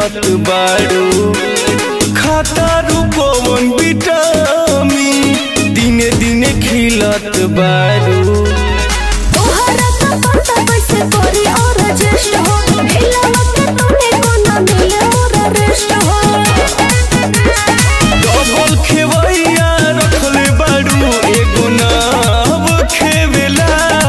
खिलत बारू खाता रूपवन विटामिन दिने दिने खिलत बारू तोहरा का पता कैसे करी और रजिस्ट हो ढिलावत तूने कोना मिले मोर रेस्ट हो डबल खेवैया रखले बारू एगो नाव खेवेला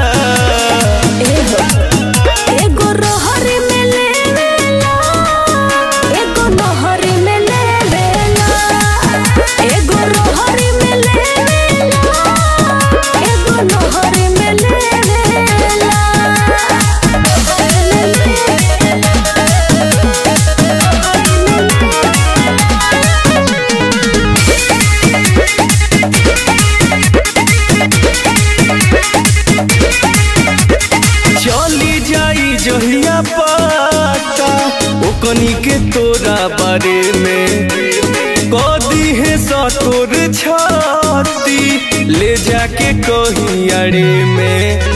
एगो रहरी में लेवेला एगो नहरी में लेवेला एगो रहरी में लेवेला एगो नहरी में लेवेला चली जाई जहिया पता ओकनी के तोरा बारे में कदी है सतोर छाती ले जाके कहीं अड़े में